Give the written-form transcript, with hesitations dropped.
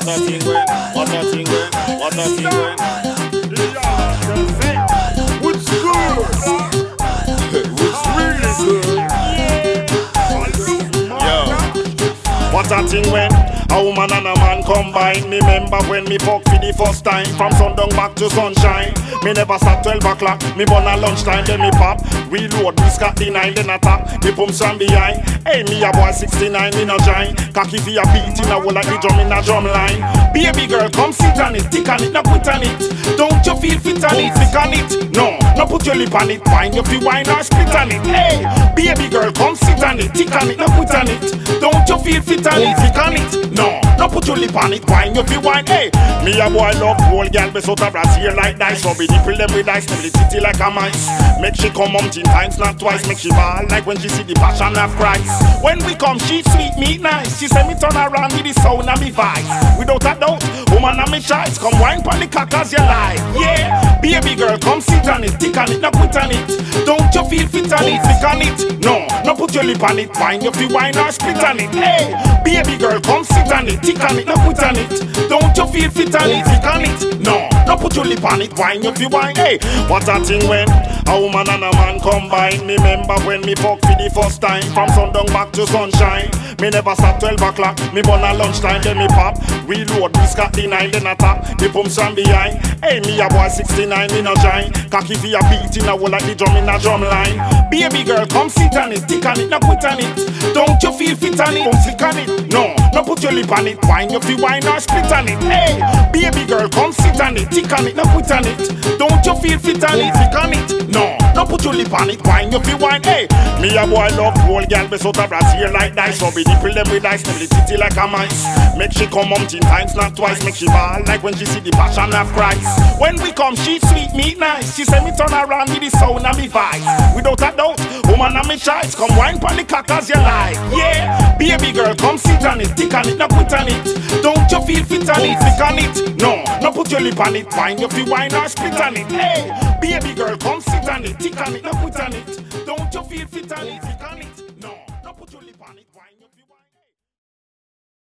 a thing when, what a thing when, what a thing when. What's good? What's really good? Yo, what a thing when a woman and a man combine. Me remember when me fuck for the first time. From sundown back to sunshine. Me never stop 12 o'clock. Me born at lunchtime, then me pop. Reload, we got the 9, then attack. The pumps from behind. Hey, me a boy 69, me no giant. Cocky for your beat in a whole like the drum in a drum line. Baby girl, come sit on it, tick on it, no quit on it. Don't you feel fit on it, tick on it? No, no put your lip on it, wine you feel wine or split on it. Hey, baby girl, come sit on it, tick on it, no quit on it. Don't you feel fit on it, tick on it? No, no put your lip on it, wine you feel wine. Hey, me a boy love whole girl, be out of Brazil like dice. So be nipple them with dice, them the titty like a mice. Make she come 10 times, not twice. Make she ball like when she see the passion of Christ. When we come, she sweet, me nice. She say me turn around with the sound of me vice. Without a doubt, woman of me choice. Come wine pon the cock as you like. Yeah, baby girl, come sit on it, tick on it, no quit on it. Don't you feel fit on it, tick on it? No, no put your lip on it, wine you feel wine or split on it. Hey, baby girl, come sit on it, tick on it, no quit on it. Don't you feel fit on it, tick on it? No, no put your lip on it, wine you feel wine. Hey, what a thing when a woman and a man combine. Me remember when me fuck for the first time. From sundown back to sunshine. Me never stop 12 o'clock. Me born at lunchtime, then me pop. Reload, we got the 9, then attack. The pumps from behind. Hey, me a boy 69, me no giant. Cocky for your beat in a whole like the drum in a drum line. Baby girl, come sit on it, tick on it, no quit on it. Don't you feel fit on it, come flick on it. No, no put your lip on it, wine you feel wine or split on it. Hey, baby girl, come sit on it, tick on it, no quit on it. Don't you feel fit on it, flick on it. No, no put your lip on it, wine you feel wine. Hey, me a boy love whole girl, be out of Brazil like dice. So be nipple them with dice, them the titty like a mice. Make she come 10 times, not twice. Make she ball like when she see the passion of Christ. When we come, she sweet, me nice. She say me turn around with the sound of me vice. Without a doubt, woman of me choice. Come wine pon the cock as you like. Yeah, baby girl, come sit on it, tick on it, no quit on it. Don't you feel fit on it, tick on it? No, no put your lip on it, wine you feel wine or split on it. Hey, baby girl, come sit on it, tick on it, no quit on it.